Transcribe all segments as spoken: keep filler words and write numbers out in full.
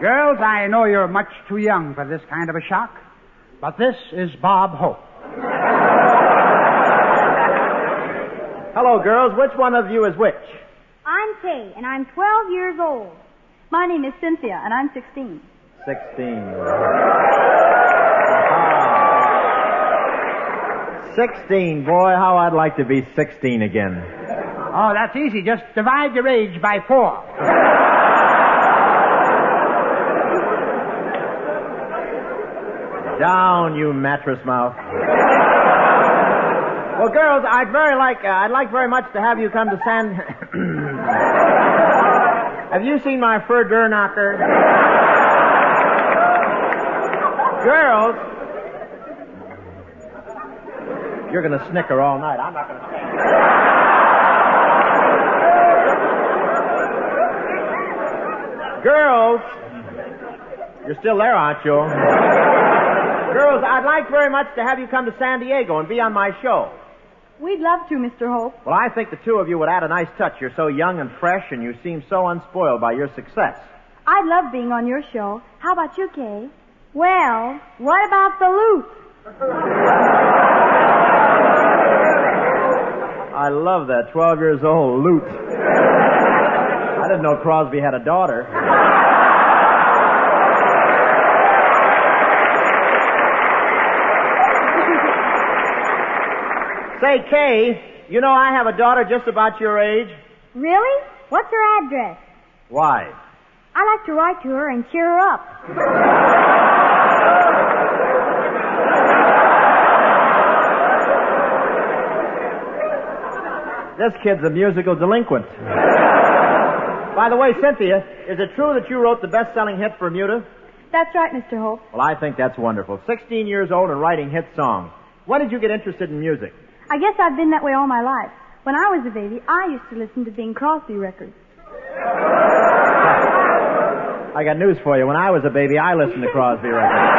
Girls, I know you're much too young for this kind of a shock, but this is Bob Hope. Hello, girls. Which one of you is which? I'm Kay, and I'm twelve years old. My name is Cynthia, and I'm sixteen. Sixteen. Sixteen. Boy, how I'd like to be sixteen again. Oh, that's easy. Just divide your age by four. Down, you mattress mouth. Well, girls, I'd very like, uh, I'd like very much to have you come to San... Have you seen my fur door knocker? Girls, you're going to snicker all night. I'm not going to snicker. Girls, you're still there, aren't you? Girls, I'd like very much to have you come to San Diego and be on my show. We'd love to, Mister Hope. Well, I think the two of you would add a nice touch. You're so young and fresh, and you seem so unspoiled by your success. I'd love being on your show. How about you, Kay? Well, what about the loot? I love that. Twelve years old, loot. I didn't know Crosby had a daughter. Say, Kay, you know I have a daughter just about your age. Really? What's her address? Why? I like to write to her and cheer her up. This kid's a musical delinquent. By the way, Cynthia, is it true that you wrote the best-selling hit for Bermuda? That's right, Mister Hope. Well, I think that's wonderful. Sixteen years old and writing hit songs. When did you get interested in music? I guess I've been that way all my life. When I was a baby, I used to listen to Bing Crosby records. I got news for you. When I was a baby, I listened to Crosby records.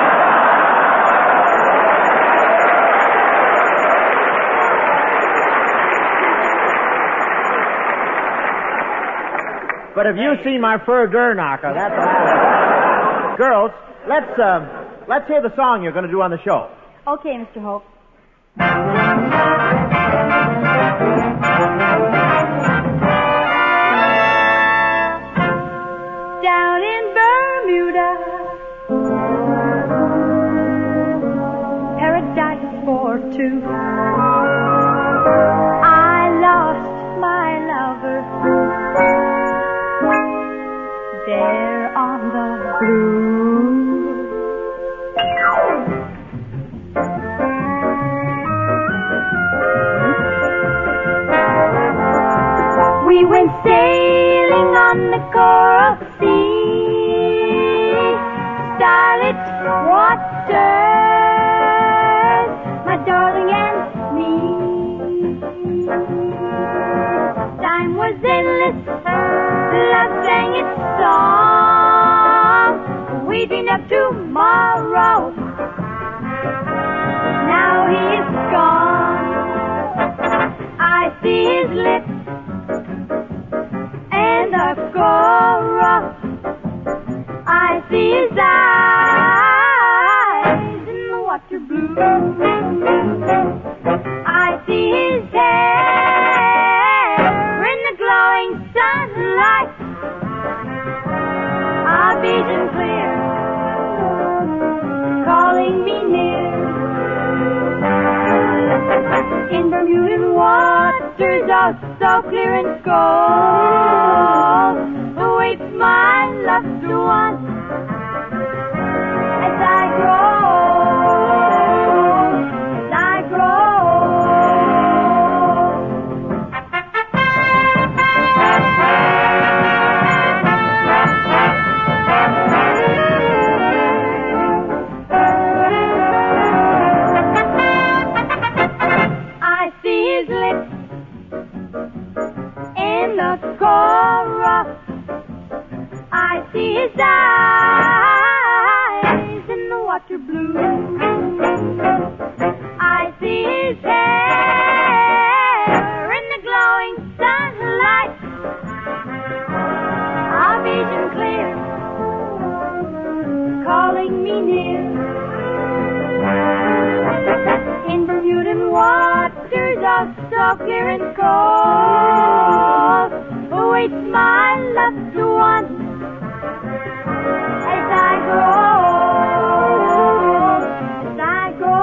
But have you seen my fur door knocker? That's all. Girls, let's uh, let's hear the song you're going to do on the show. Okay, Mister Hope. Down in Bermuda, paradise for two. I lost my lover there on the blue. We went sailing on the coral sea, starlit waters, my darling and me. Time was endless, love sang its song. We dreamed of tomorrow. Now he is gone. I see his lips and the chorus. I see his eyes in the water blue. I see his hair in the glowing sunlight. A vision clear, calling me near. In Bermudan waters, oh so clear and gold, awaits my loved one as I grow, as I I see his lips in the chorus. I see his eyes in the water blue. I see his hair in the glowing sunlight. A vision clear, so clear and cold awaits my loved one as I go, as I go.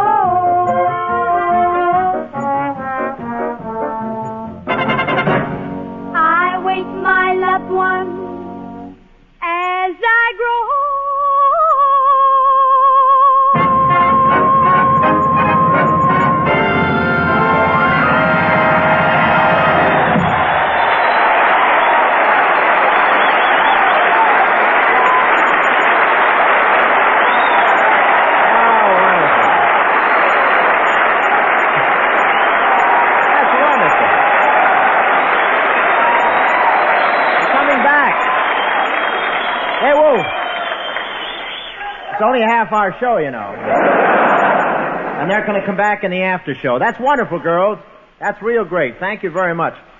I wait my loved one as I grow. It's only a half-hour show, you know. And they're going to come back in the after show. That's wonderful, girls. That's real great. Thank you very much.